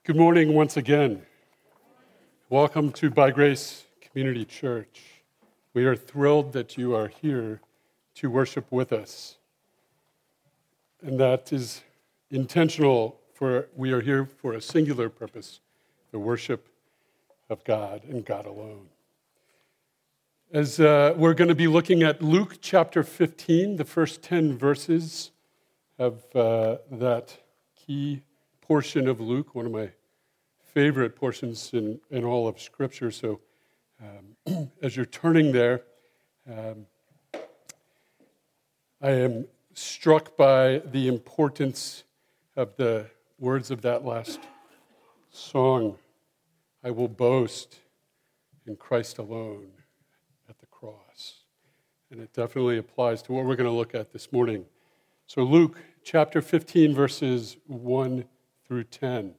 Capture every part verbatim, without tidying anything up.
Good morning once again. Welcome to By Grace Community Church. We are thrilled that you are here to worship with us. And that is intentional, for we are here for a singular purpose, the worship of God and God alone. As uh, we're going to be looking at Luke chapter fifteen, the first ten verses of uh, that key portion of Luke, one of my favorite portions in, in all of Scripture. So um, as you're turning there, um, I am struck by the importance of the words of that last song, I will boast in Christ alone at the cross. And it definitely applies to what we're going to look at this morning. So Luke chapter fifteen, verses one through ten.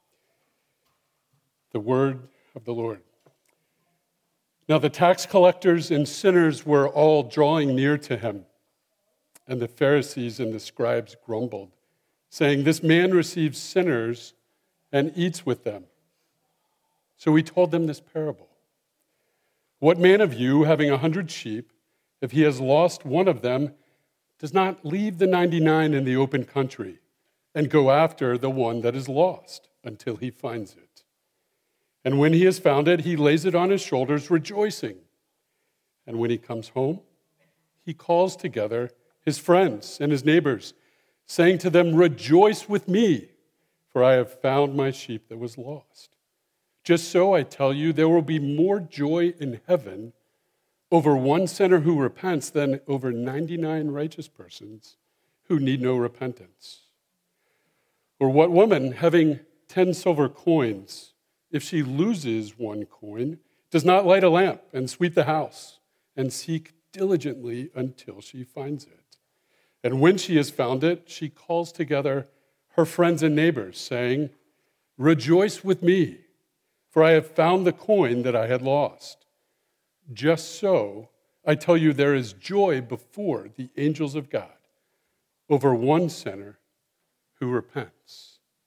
The word of the Lord. Now the tax collectors and sinners were all drawing near to him, and the Pharisees and the scribes grumbled, saying, "This man receives sinners and eats with them." So he told them this parable. What man of you, having a hundred sheep, if he has lost one of them, does not leave the ninety-nine in the open country and go after the one that is lost until he finds it? And when he has found it, he lays it on his shoulders, rejoicing. And when he comes home, he calls together his friends and his neighbors, saying to them, "Rejoice with me, for I have found my sheep that was lost." Just so, I tell you, there will be more joy in heaven over one sinner who repents than over ninety-nine righteous persons who need no repentance. Or what woman, having ten silver coins, if she loses one coin, does not light a lamp and sweep the house and seek diligently until she finds it? And when she has found it, she calls together her friends and neighbors, saying, "Rejoice with me, for I have found the coin that I had lost." Just so, I tell you, there is joy before the angels of God over one sinner who repents.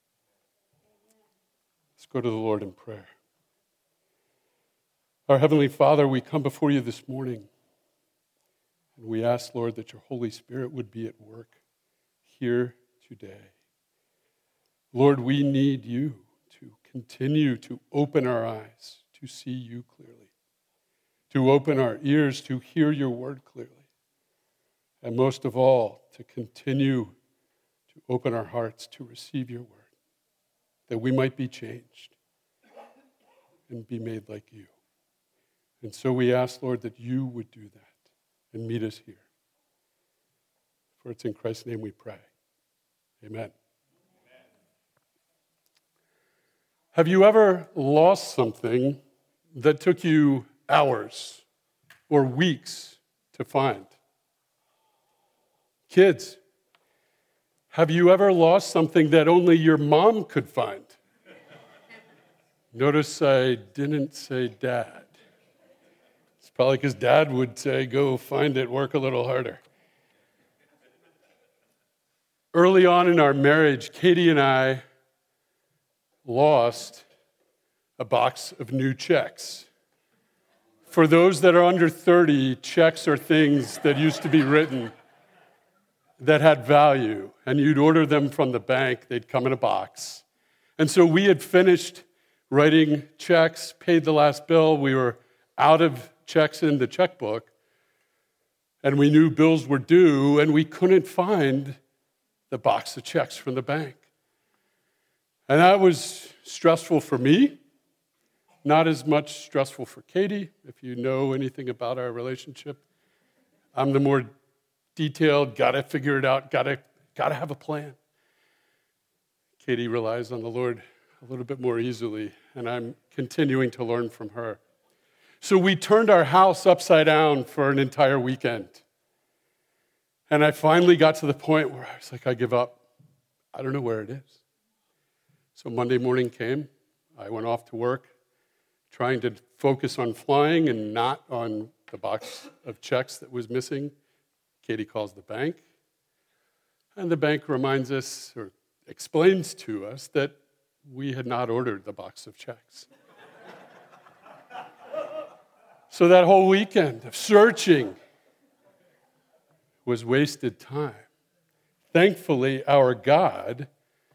Go to the Lord in prayer. Our Heavenly Father, we come before you this morning, and we ask, Lord, that your Holy Spirit would be at work here today. Lord, we need you to continue to open our eyes to see you clearly, to open our ears to hear your word clearly, and most of all, to continue to open our hearts to receive your word, that we might be changed and be made like you. And so we ask, Lord, that you would do that and meet us here. For it's in Christ's name we pray. Amen. Amen. Have you ever lost something that took you hours or weeks to find? Kids, have you ever lost something that only your mom could find? Notice I didn't say dad. It's probably because dad would say, "Go find it, work a little harder." Early on in our marriage, Katie and I lost a box of new checks. For those that are under thirty, checks are things that used to be written that had value, and you'd order them from the bank. They'd come in a box. And so we had finished writing checks, paid the last bill. We were out of checks in the checkbook, and we knew bills were due, and we couldn't find the box of checks from the bank. And that was stressful for me, not as much stressful for Katie. If you know anything about our relationship, I'm the more detailed, gotta figure it out, gotta, gotta have a plan. Katie relies on the Lord a little bit more easily, and I'm continuing to learn from her. So we turned our house upside down for an entire weekend. And I finally got to the point where I was like, I give up. I don't know where it is. So Monday morning came. I went off to work, trying to focus on flying and not on the box of checks that was missing. Katie calls the bank, and the bank reminds us or explains to us that we had not ordered the box of checks. So that whole weekend of searching was wasted time. Thankfully, our God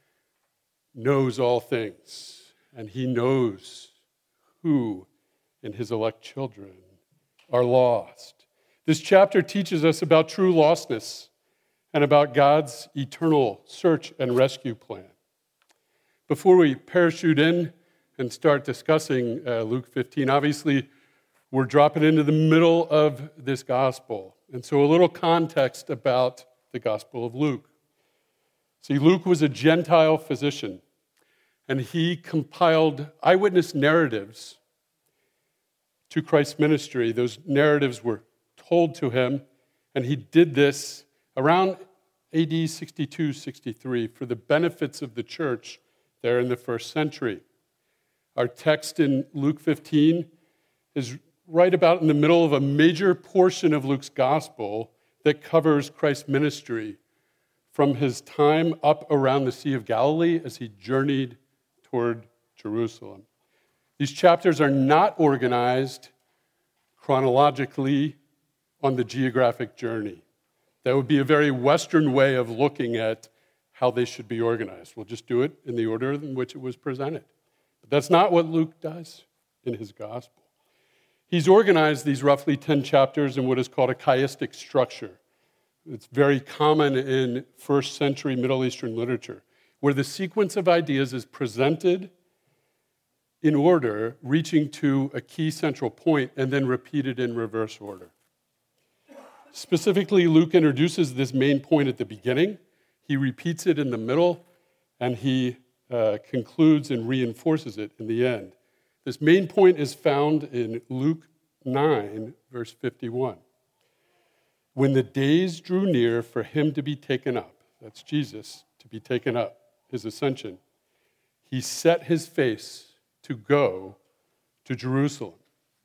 knows all things, and he knows who in his elect children are lost. This chapter teaches us about true lostness and about God's eternal search and rescue plan. Before we parachute in and start discussing uh, Luke fifteen, obviously we're dropping into the middle of this gospel. And so a little context about the Gospel of Luke. See, Luke was a Gentile physician, and he compiled eyewitness narratives to Christ's ministry. Those narratives were told to him, and he did this around A D sixty-two, sixty-three for the benefits of the church there in the first century. Our text in Luke fifteen is right about in the middle of a major portion of Luke's gospel that covers Christ's ministry from his time up around the Sea of Galilee as he journeyed toward Jerusalem. These chapters are not organized chronologically on the geographic journey. That would be a very Western way of looking at how they should be organized. We'll just do it in the order in which it was presented. But that's not what Luke does in his gospel. He's organized these roughly ten chapters in what is called a chiastic structure. It's very common in first century Middle Eastern literature, where the sequence of ideas is presented in order, reaching to a key central point, and then repeated in reverse order. Specifically, Luke introduces this main point at the beginning. He repeats it in the middle, and he uh, concludes and reinforces it in the end. This main point is found in Luke nine, verse fifty-one. When the days drew near for him to be taken up, that's Jesus, to be taken up, his ascension, he set his face to go to Jerusalem.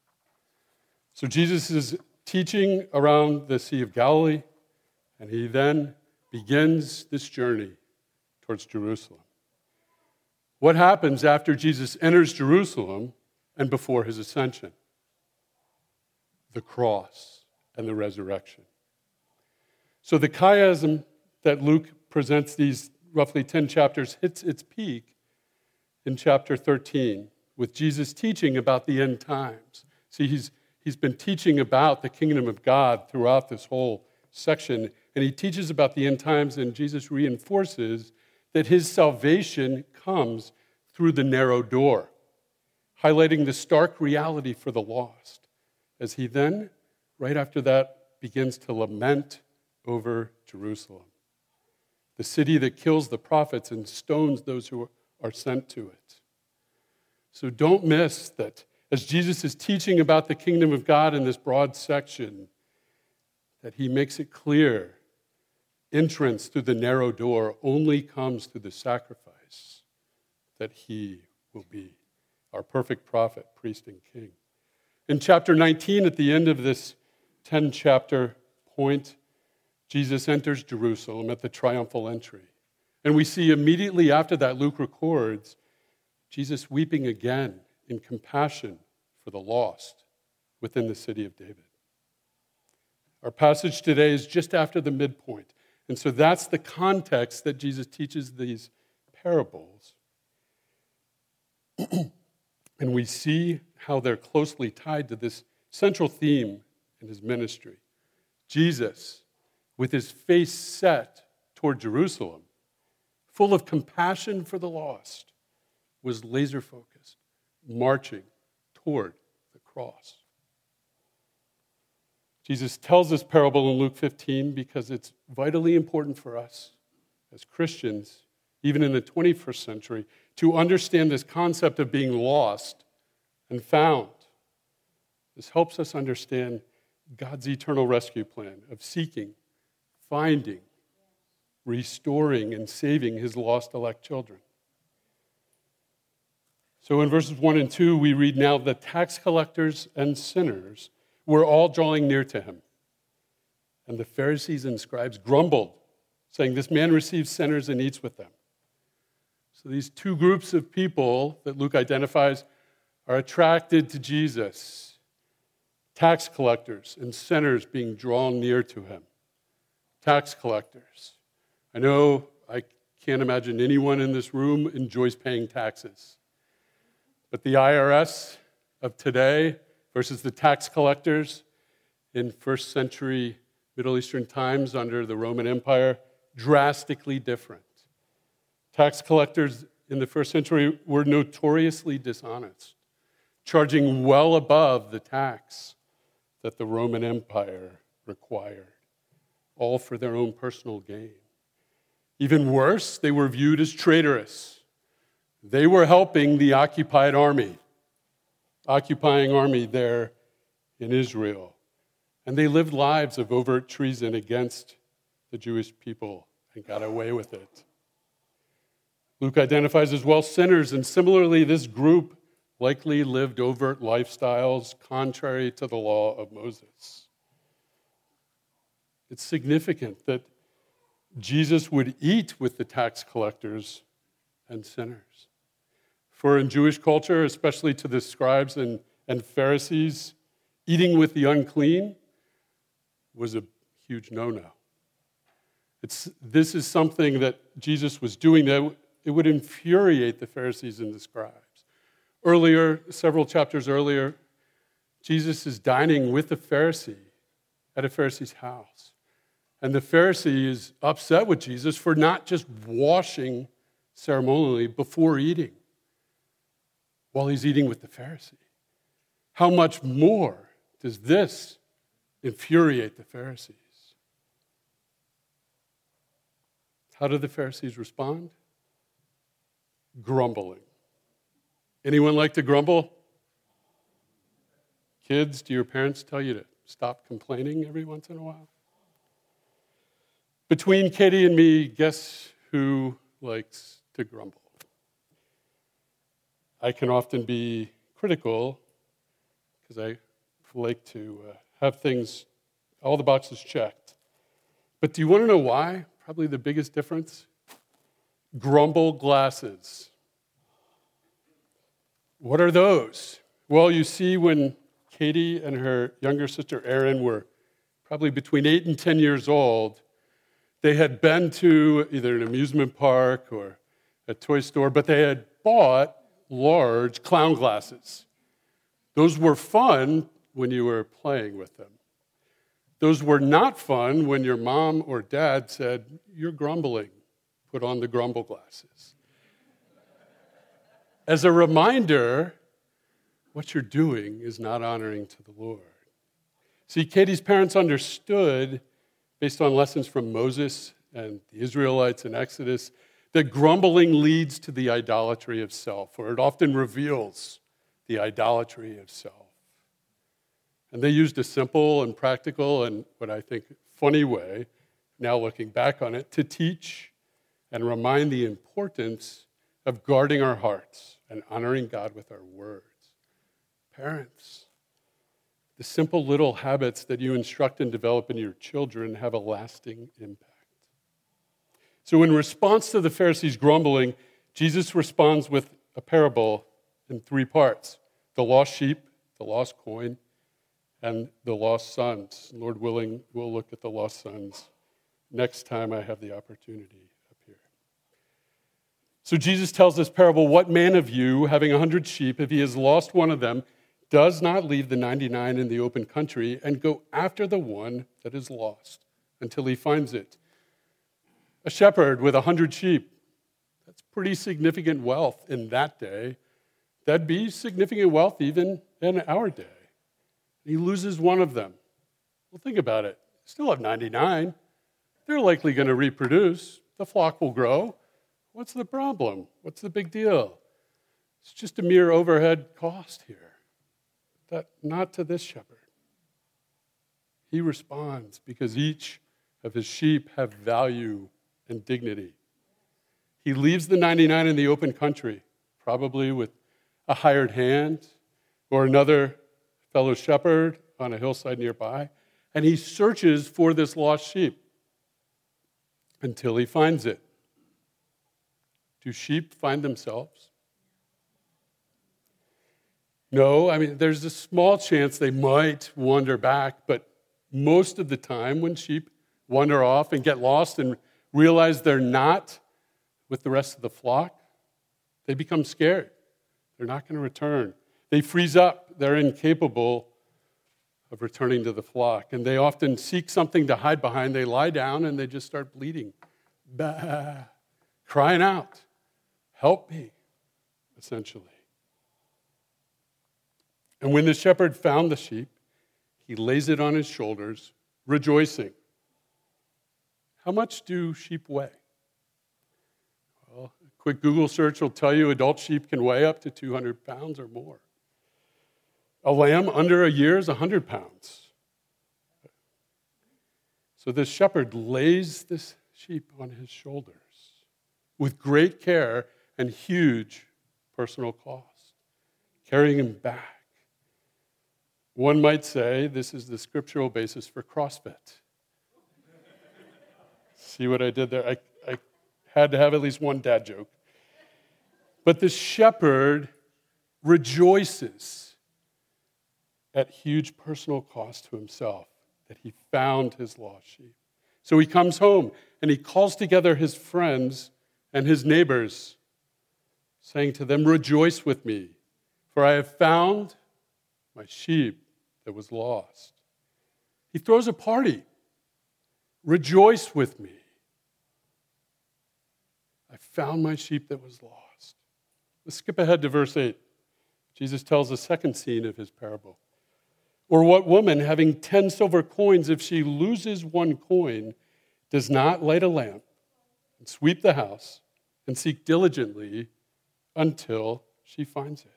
So Jesus is teaching around the Sea of Galilee, and he then begins this journey towards Jerusalem. What happens after Jesus enters Jerusalem and before his ascension? The cross and the resurrection. So the chiasm that Luke presents these roughly ten chapters hits its peak in chapter thirteen with Jesus teaching about the end times. See, he's, he's been teaching about the kingdom of God throughout this whole section, and he teaches about the end times, and Jesus reinforces that his salvation comes through the narrow door, highlighting the stark reality for the lost, as he then, right after that, begins to lament over Jerusalem, the city that kills the prophets and stones those who are sent to it. So don't miss that as Jesus is teaching about the kingdom of God in this broad section, that he makes it clear entrance through the narrow door only comes through the sacrifice that he will be, our perfect prophet, priest, and king. In chapter nineteen, at the end of this ten-chapter point, Jesus enters Jerusalem at the triumphal entry. And we see immediately after that, Luke records, Jesus weeping again in compassion for the lost within the city of David. Our passage today is just after the midpoint. And so that's the context that Jesus teaches these parables. And we see how they're closely tied to this central theme in his ministry. Jesus, with his face set toward Jerusalem, full of compassion for the lost, was laser-focused, marching toward the cross. Jesus tells this parable in Luke fifteen because it's vitally important for us as Christians, even in the twenty-first century, to understand this concept of being lost and found. This helps us understand God's eternal rescue plan of seeking, finding, restoring, and saving his lost elect children. So in verses one and two, we read, "Now the tax collectors and sinners were all drawing near to him. And the Pharisees and scribes grumbled, saying, 'This man receives sinners and eats with them.' So these two groups of people that Luke identifies are attracted to Jesus. Tax collectors and sinners being drawn near to him. Tax collectors. I know I can't imagine anyone in this room enjoys paying taxes. But the I R S of today versus the tax collectors in first century Middle Eastern times under the Roman Empire, drastically different. Tax collectors in the first century were notoriously dishonest, charging well above the tax that the Roman Empire required, all for their own personal gain. Even worse, they were viewed as traitorous. They were helping the occupied army, occupying army there in Israel. And they lived lives of overt treason against the Jewish people and got away with it. Luke identifies as well sinners, and similarly, this group likely lived overt lifestyles contrary to the law of Moses. It's significant that Jesus would eat with the tax collectors and sinners. For in Jewish culture, especially to the scribes and, and Pharisees, eating with the unclean was a huge no-no. It's, this is something that Jesus was doing that it would infuriate the Pharisees and the scribes. Earlier, several chapters earlier, Jesus is dining with a Pharisee at a Pharisee's house. And the Pharisee is upset with Jesus for not just washing ceremonially before eating while he's eating with the Pharisee. How much more does this infuriate the Pharisees? How do the Pharisees respond? Grumbling. Anyone like to grumble? Kids, do your parents tell you to stop complaining every once in a while? Between Katie and me, guess who likes to grumble? I can often be critical because I like to uh, have things, all the boxes checked. But do you want to know why? Probably the biggest difference? Grumble glasses. What are those? Well, you see, when Katie and her younger sister Erin were probably between eight and ten years old, they had been to either an amusement park or a toy store, but they had bought large clown glasses. Those were fun when you were playing with them. Those were not fun when your mom or dad said, "You're grumbling, put on the grumble glasses." As a reminder, what you're doing is not honoring to the Lord. See, Katie's parents understood, based on lessons from Moses and the Israelites in Exodus, that grumbling leads to the idolatry of self, or it often reveals the idolatry of self. And they used a simple and practical and what I think funny way, now looking back on it, to teach and remind the importance of guarding our hearts and honoring God with our words. Parents, the simple little habits that you instruct and develop in your children have a lasting impact. So in response to the Pharisees' grumbling, Jesus responds with a parable in three parts: the lost sheep, the lost coin, and the lost sons. Lord willing, we'll look at the lost sons next time I have the opportunity up here. So Jesus tells this parable: what man of you, having a hundred sheep, if he has lost one of them, does not leave the ninety-nine in the open country and go after the one that is lost until he finds it? A shepherd with a hundred sheep, that's pretty significant wealth in that day. That'd be significant wealth even in our day. He loses one of them. Well, think about it. You still have ninety-nine. They're likely going to reproduce. The flock will grow. What's the problem? What's the big deal? It's just a mere overhead cost here. That, not to this shepherd. He responds because each of his sheep have value and dignity. He leaves the ninety-nine in the open country, probably with a hired hand or another fellow shepherd on a hillside nearby, and he searches for this lost sheep until he finds it. Do sheep find themselves? No, I mean, there's a small chance they might wander back, but most of the time when sheep wander off and get lost and realize they're not with the rest of the flock, they become scared. They're not going to return. They freeze up. They're incapable of returning to the flock. And they often seek something to hide behind. They lie down and they just start bleeding, bah, crying out, help me, essentially. And when the shepherd found the sheep, he lays it on his shoulders, rejoicing. How much do sheep weigh? Well, a quick Google search will tell you adult sheep can weigh up to two hundred pounds or more. A lamb under a year is one hundred pounds. So this shepherd lays this sheep on his shoulders with great care and huge personal cost, carrying him back. One might say this is the scriptural basis for CrossFit. See what I did there? I, I had to have at least one dad joke. But the shepherd rejoices at huge personal cost to himself that he found his lost sheep. So he comes home and he calls together his friends and his neighbors, saying to them, "Rejoice with me, for I have found my sheep that was lost." He throws a party. "Rejoice with me. I found my sheep that was lost." Let's skip ahead to verse eight. Jesus tells the second scene of his parable. "Or what woman, having ten silver coins, if she loses one coin, does not light a lamp and sweep the house and seek diligently until she finds it?"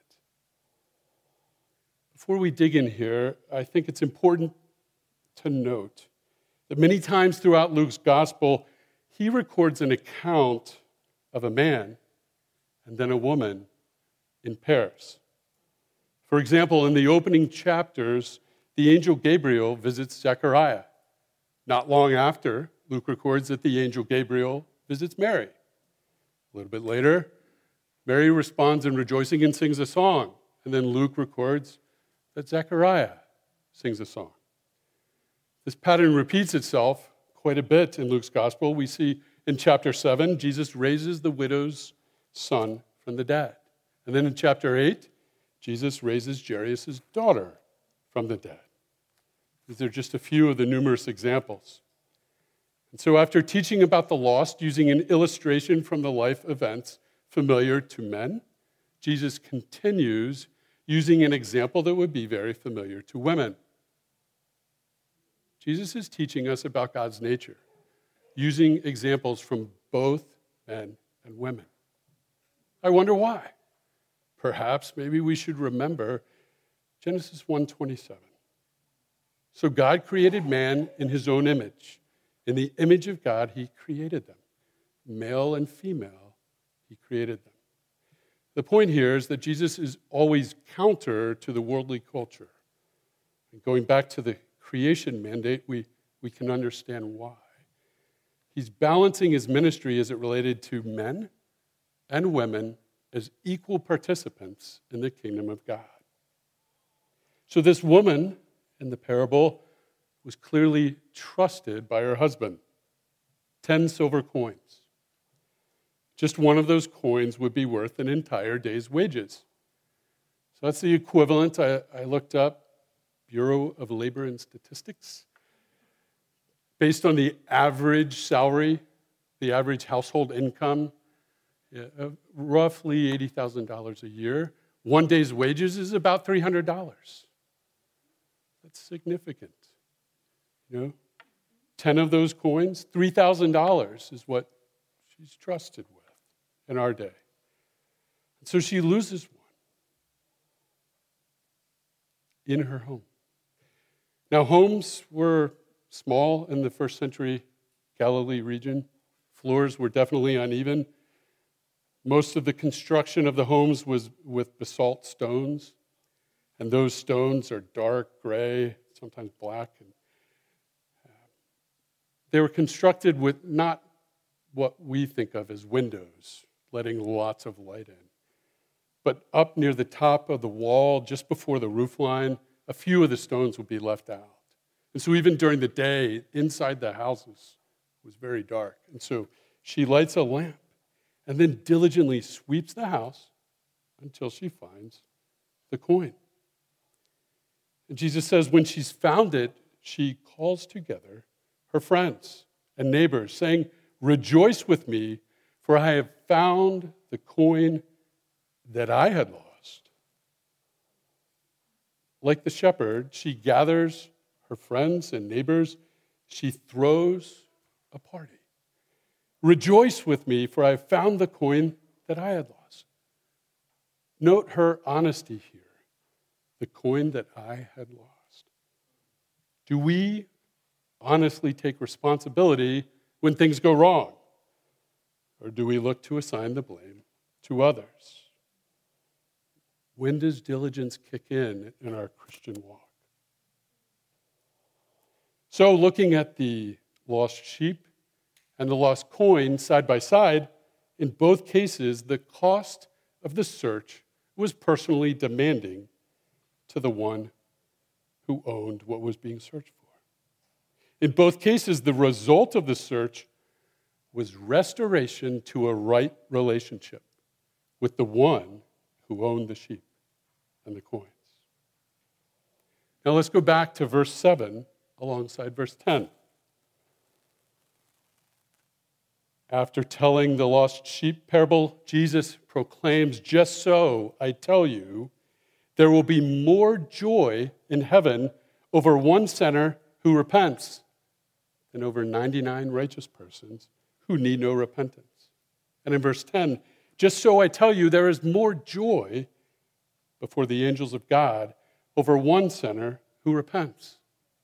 Before we dig in here, I think it's important to note that many times throughout Luke's gospel, he records an account of a man and then a woman in pairs. For example, in the opening chapters, the angel Gabriel visits Zechariah. Not long after, Luke records that the angel Gabriel visits Mary. A little bit later, Mary responds in rejoicing and sings a song. And then Luke records that Zechariah sings a song. This pattern repeats itself quite a bit in Luke's gospel. We see in chapter seven, Jesus raises the widow's son from the dead. And then in chapter eight, Jesus raises Jairus' daughter from the dead. These are just a few of the numerous examples. And so after teaching about the lost using an illustration from the life events familiar to men, Jesus continues using an example that would be very familiar to women. Jesus is teaching us about God's nature, using examples from both men and women. I wonder why. Perhaps maybe we should remember Genesis one twenty-seven. So God created man in his own image. In the image of God, he created them. Male and female, he created them. The point here is that Jesus is always counter to the worldly culture. And going back to the creation mandate, we, we can understand why. He's balancing his ministry as it related to men and women as equal participants in the kingdom of God. So this woman in the parable was clearly trusted by her husband. Ten silver coins. Just one of those coins would be worth an entire day's wages. So that's the equivalent. I, I looked up Bureau of Labor and Statistics. Based on the average salary, the average household income, yeah, uh, roughly eighty thousand dollars a year. One day's wages is about three hundred dollars. That's significant. You know, ten of those coins, three thousand dollars is what she's trusted with in our day. And so she loses one in her home. Now, homes were small in the first century Galilee region. Floors were definitely uneven. Most of the construction of the homes was with basalt stones, and those stones are dark gray, sometimes black. And they were constructed with not what we think of as windows, letting lots of light in. But up near the top of the wall, just before the roof line, a few of the stones would be left out. And so even during the day, inside the houses, it was very dark. And so she lights a lamp and then diligently sweeps the house until she finds the coin. And Jesus says when she's found it, she calls together her friends and neighbors, saying, "Rejoice with me, for I have found the coin that I had lost." Like the shepherd, she gathers her friends and neighbors. She throws a party. "Rejoice with me, for I have found the coin that I had lost." Note her honesty here. The coin that I had lost. Do we honestly take responsibility when things go wrong? Or do we look to assign the blame to others? When does diligence kick in in our Christian walk? So, looking at the lost sheep and the lost coin side by side, in both cases, the cost of the search was personally demanding to the one who owned what was being searched for. In both cases, the result of the search was restoration to a right relationship with the one who owned the sheep and the coins. Now let's go back to verse seven alongside verse ten. After telling the lost sheep parable, Jesus proclaims, "Just so, I tell you, there will be more joy in heaven over one sinner who repents than over ninety-nine righteous persons who need no repentance." And in verse ten, "Just so I tell you, there is more joy before the angels of God over one sinner who repents."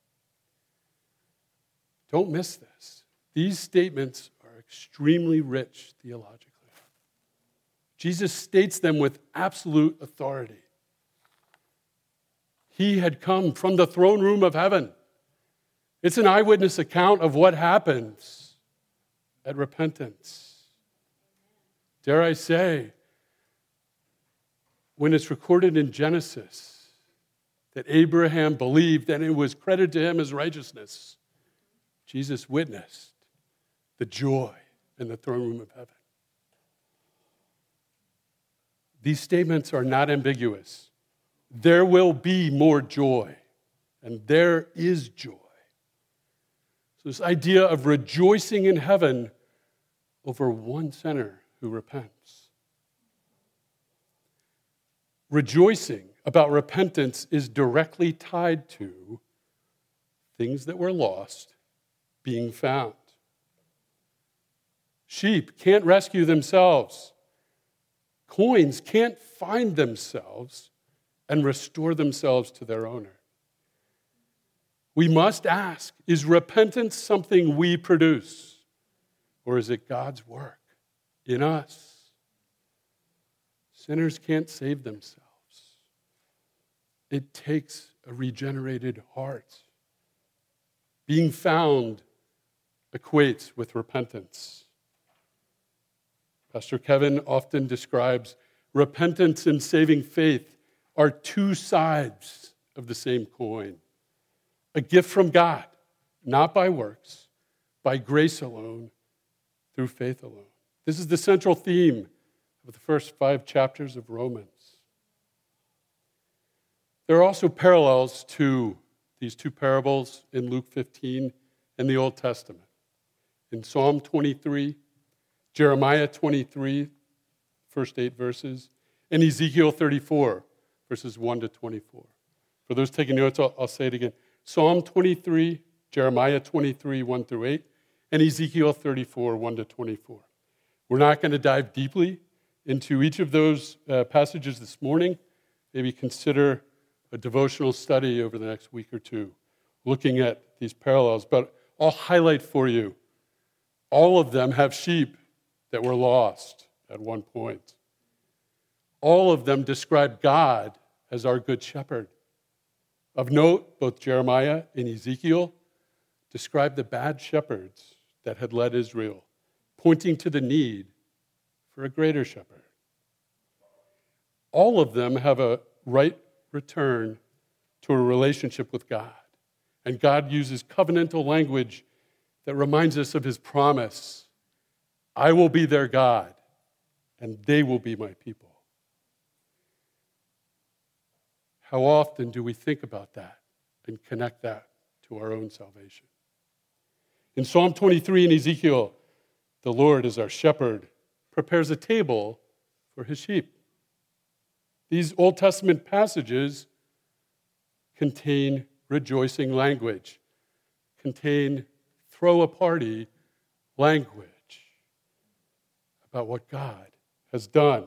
Don't miss this. These statements are extremely rich theologically. Jesus states them with absolute authority. He had come from the throne room of heaven. It's an eyewitness account of what happens at repentance. Dare I say, when it's recorded in Genesis that Abraham believed and it was credited to him as righteousness, Jesus witnessed the joy in the throne room of heaven. These statements are not ambiguous. There will be more joy, and there is joy. So this idea of rejoicing in heaven over one sinner who repents. Rejoicing about repentance is directly tied to things that were lost being found. Sheep can't rescue themselves. Coins can't find themselves and restore themselves to their owner. We must ask, is repentance something we produce, or is it God's work in us? Sinners can't save themselves. It takes a regenerated heart. Being found equates with repentance. Pastor Kevin often describes repentance and saving faith are two sides of the same coin. A gift from God, not by works, by grace alone, through faith alone. This is the central theme of the first five chapters of Romans. There are also parallels to these two parables in Luke fifteen and the Old Testament. In Psalm twenty-three, Jeremiah twenty-three, first eight verses, and Ezekiel thirty-four, verses one to twenty-four. For those taking notes, I'll, I'll say it again. Psalm twenty-three, Jeremiah twenty-three, one through eight, and Ezekiel thirty-four, one to twenty-four. We're not going to dive deeply into each of those uh, passages this morning. Maybe consider a devotional study over the next week or two, looking at these parallels. But I'll highlight for you, all of them have sheep that were lost at one point. All of them describe God as our good shepherd. Of note, both Jeremiah and Ezekiel describe the bad shepherds that had led Israel, pointing to the need for a greater shepherd. All of them have a right return to a relationship with God. And God uses covenantal language that reminds us of his promise. I will be their God, and they will be my people. How often do we think about that and connect that to our own salvation? In Psalm twenty-three and Ezekiel, the Lord is our shepherd, prepares a table for his sheep. These Old Testament passages contain rejoicing language, contain throw a party language about what God has done.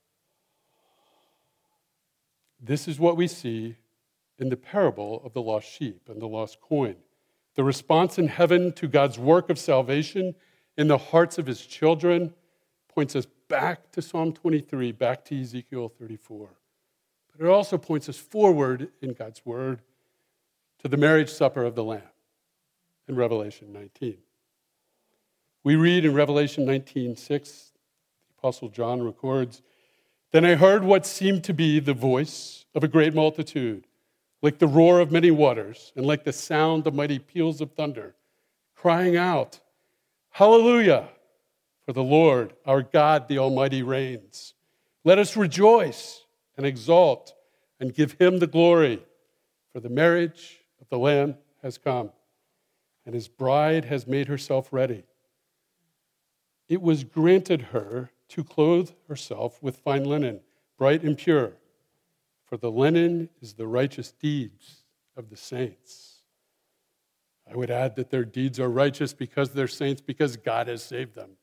This is what we see in the parable of the lost sheep and the lost coin. The response in heaven to God's work of salvation in the hearts of his children points us back to Psalm twenty-three, back to Ezekiel thirty-four. But it also points us forward in God's word to the marriage supper of the Lamb in Revelation nineteen. We read in Revelation nineteen six, the Apostle John records, "Then I heard what seemed to be the voice of a great multitude, like the roar of many waters, and like the sound of mighty peals of thunder, crying out, 'Hallelujah! For the Lord, our God, the Almighty, reigns. Let us rejoice and exult and give him the glory, for the marriage of the Lamb has come, and his bride has made herself ready. It was granted her to clothe herself with fine linen, bright and pure, for the linen is the righteous deeds of the saints.'" I would add that their deeds are righteous because they're saints, because God has saved them.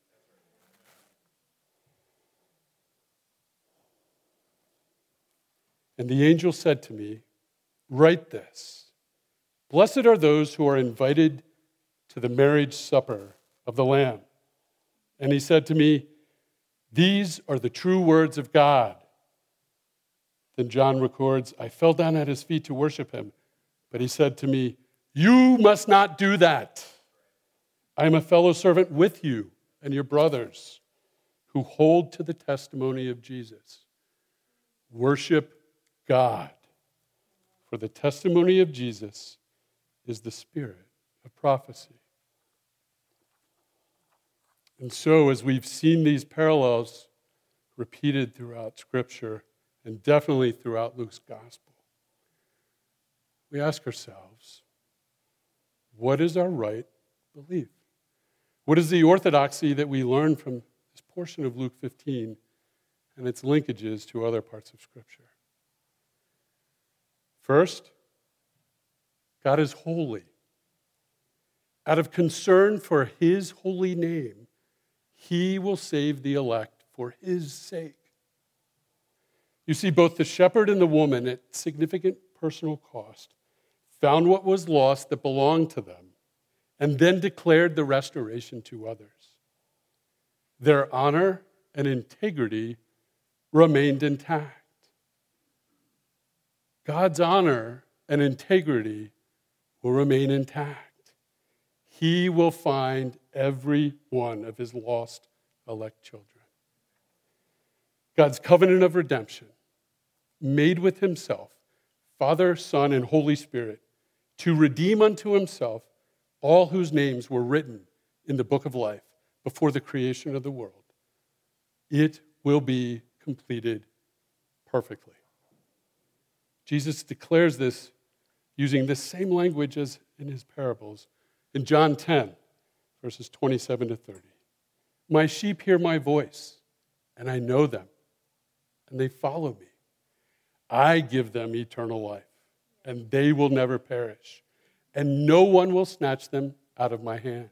And the angel said to me, "Write this, blessed are those who are invited to the marriage supper of the Lamb." And he said to me, "These are the true words of God." Then John records, "I fell down at his feet to worship him, but he said to me, 'You must not do that. I am a fellow servant with you and your brothers who hold to the testimony of Jesus. Worship God, for the testimony of Jesus is the spirit of prophecy." And so, as we've seen these parallels repeated throughout Scripture, and definitely throughout Luke's gospel, we ask ourselves, what is our right belief? What is the orthodoxy that we learn from this portion of Luke fifteen and its linkages to other parts of Scripture? First, God is holy. Out of concern for his holy name, he will save the elect for his sake. You see, both the shepherd and the woman, at significant personal cost, found what was lost that belonged to them, and then declared the restoration to others. Their honor and integrity remained intact. God's honor and integrity will remain intact. He will find every one of his lost elect children. God's covenant of redemption, made with himself, Father, Son, and Holy Spirit, to redeem unto himself all whose names were written in the book of life before the creation of the world. It will be completed perfectly. Jesus declares this using the same language as in his parables in John ten, verses twenty-seven to thirty. "My sheep hear my voice, and I know them, and they follow me. I give them eternal life, and they will never perish, and no one will snatch them out of my hand.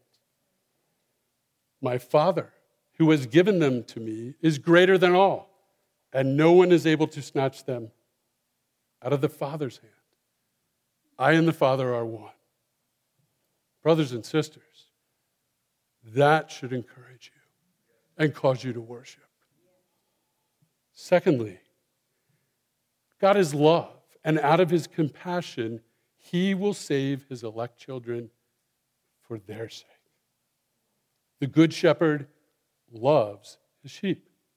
My Father, who has given them to me, is greater than all, and no one is able to snatch them out of the Father's hand. I and the Father are one." Brothers and sisters, that should encourage you and cause you to worship. Secondly, God is love, and out of his compassion, he will save his elect children for their sake. The good shepherd loves his sheep.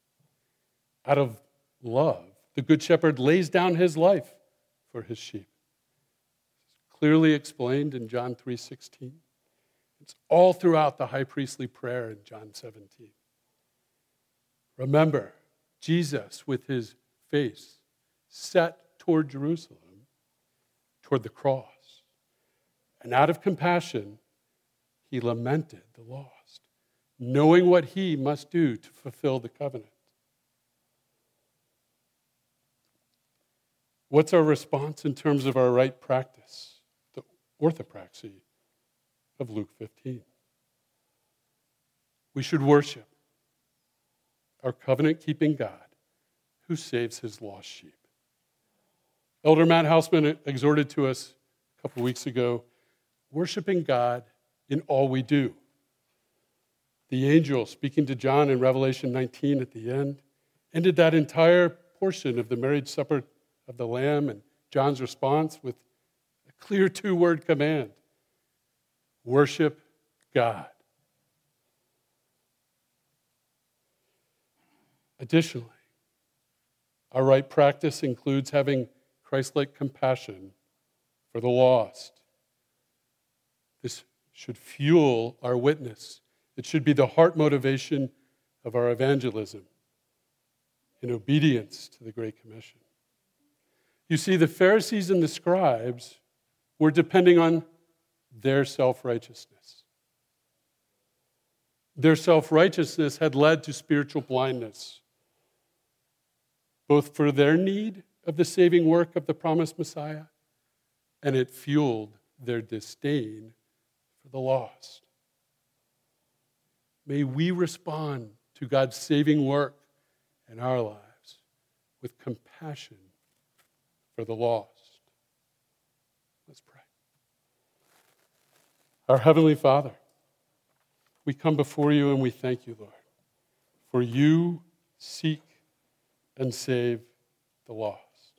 Out of love, the Good Shepherd lays down his life for his sheep. It's clearly explained in John three sixteen. It's all throughout the high priestly prayer in John seventeen. Remember, Jesus, with his face set toward Jerusalem, toward the cross, and out of compassion, he lamented the lost, knowing what he must do to fulfill the covenant. What's our response in terms of our right practice, the orthopraxy of Luke fifteen? We should worship our covenant-keeping God who saves his lost sheep. Elder Matt Hausman exhorted to us a couple weeks ago, worshiping God in all we do. The angel speaking to John in Revelation nineteen at the end ended that entire portion of the marriage supper of the Lamb and John's response with a clear two-word command: worship God. Additionally, our right practice includes having Christ-like compassion for the lost. This should fuel our witness. It should be the heart motivation of our evangelism in obedience to the Great Commission. You see, the Pharisees and the scribes were depending on their self-righteousness. Their self-righteousness had led to spiritual blindness, both for their need of the saving work of the promised Messiah, and it fueled their disdain for the lost. May we respond to God's saving work in our lives with compassion for the lost. Let's pray. Our Heavenly Father, we come before you and we thank you, Lord, for you seek and save the lost.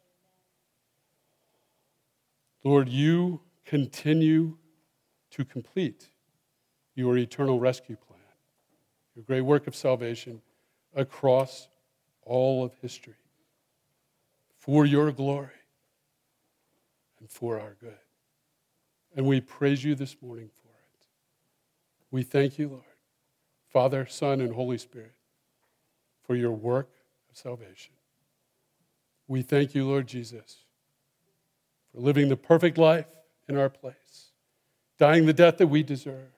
Lord, you continue to complete your eternal rescue plan, your great work of salvation across all of history, for your glory and for our good. And we praise you this morning for it. We thank you, Lord, Father, Son, and Holy Spirit, for your work of salvation. We thank you, Lord Jesus, for living the perfect life in our place, dying the death that we deserved,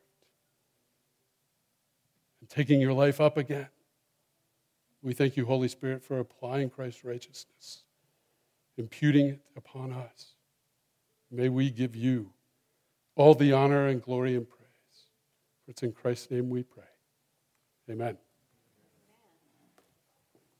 and taking your life up again. We thank you, Holy Spirit, for applying Christ's righteousness, imputing it upon us. May we give you all the honor and glory and praise. For it's in Christ's name we pray. Amen.